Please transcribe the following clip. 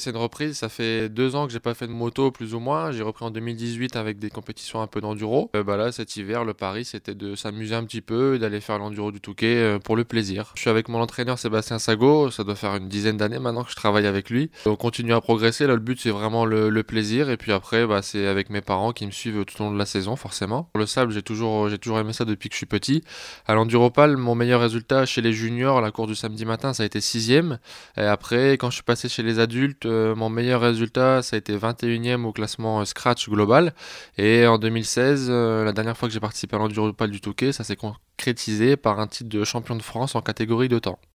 c'est une reprise. Ça fait 2 ans que j'ai pas fait de moto, plus ou moins. J'ai repris en 2018 avec des compétitions un peu d'enduro. Là, cet hiver, le pari, c'était de s'amuser un petit peu et d'aller faire l'enduro du Touquet pour le plaisir. Je suis avec mon entraîneur Sébastien Sago. Ça doit faire une dizaine d'années maintenant que je travaille avec lui. On continue à progresser. Là, le but, c'est vraiment le plaisir. Et puis après, c'est avec mes parents qui me suivent tout au long de la saison, forcément. Pour le sable, j'ai toujours aimé ça depuis que je suis petit. À l'enduropal, mon meilleur résultat chez les juniors, la course du samedi matin, ça a été 6e. Et après, quand je suis passé chez les adultes, mon meilleur résultat, ça a été 21e au classement Scratch global. Et en 2016, la dernière fois que j'ai participé à l'enduropal du Touquet, ça s'est concrétisé par un titre de champion de France en catégorie de temps.